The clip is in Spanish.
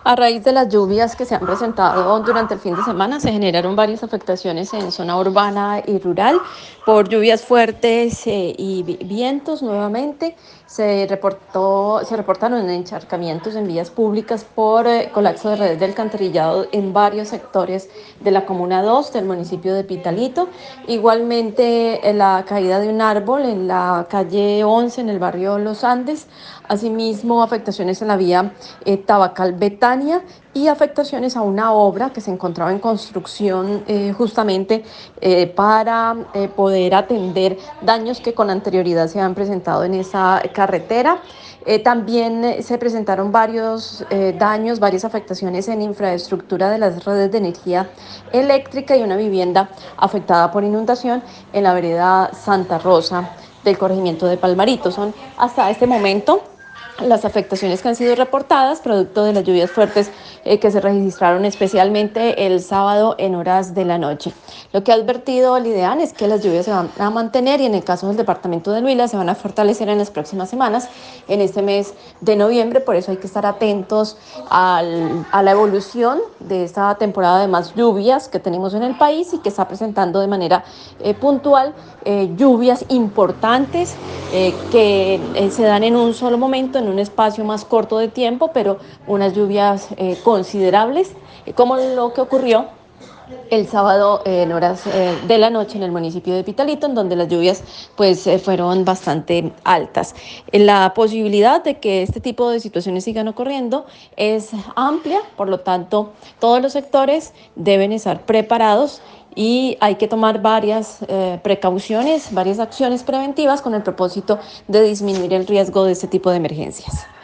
A raíz de las lluvias que se han presentado durante el fin de semana, se generaron varias afectaciones en zona urbana y rural por lluvias fuertes y vientos nuevamente. Se reportaron encharcamientos en vías públicas por colapso de redes de alcantarillado en varios sectores de la Comuna 2 del municipio de Pitalito. Igualmente, la caída de un árbol en la calle 11 en el barrio Los Andes. Asimismo, afectaciones en la vía Tabacal Betania y afectaciones a una obra que se encontraba en construcción justamente para poder atender daños que con anterioridad se han presentado en esa carretera. También se presentaron varios daños, varias afectaciones en infraestructura de las redes de energía eléctrica y una vivienda afectada por inundación en la vereda Santa Rosa del corregimiento de Palmarito. Son hasta este momento las afectaciones que han sido reportadas producto de las lluvias fuertes que se registraron especialmente el sábado en horas de la noche. Lo que ha advertido el IDEAN es que las lluvias se van a mantener y en el caso del departamento del Huila se van a fortalecer en las próximas semanas, en este mes de noviembre. Por eso hay que estar atentos a la evolución de esta temporada de más lluvias que tenemos en el país y que está presentando de manera puntual lluvias importantes que se dan en un solo momento, en un espacio más corto de tiempo, pero unas lluvias considerables, como lo que ocurrió el sábado en horas de la noche en el municipio de Pitalito, en donde las lluvias fueron bastante altas. La posibilidad de que este tipo de situaciones sigan ocurriendo es amplia, por lo tanto, todos los sectores deben estar preparados y hay que tomar varias precauciones, varias acciones preventivas con el propósito de disminuir el riesgo de este tipo de emergencias.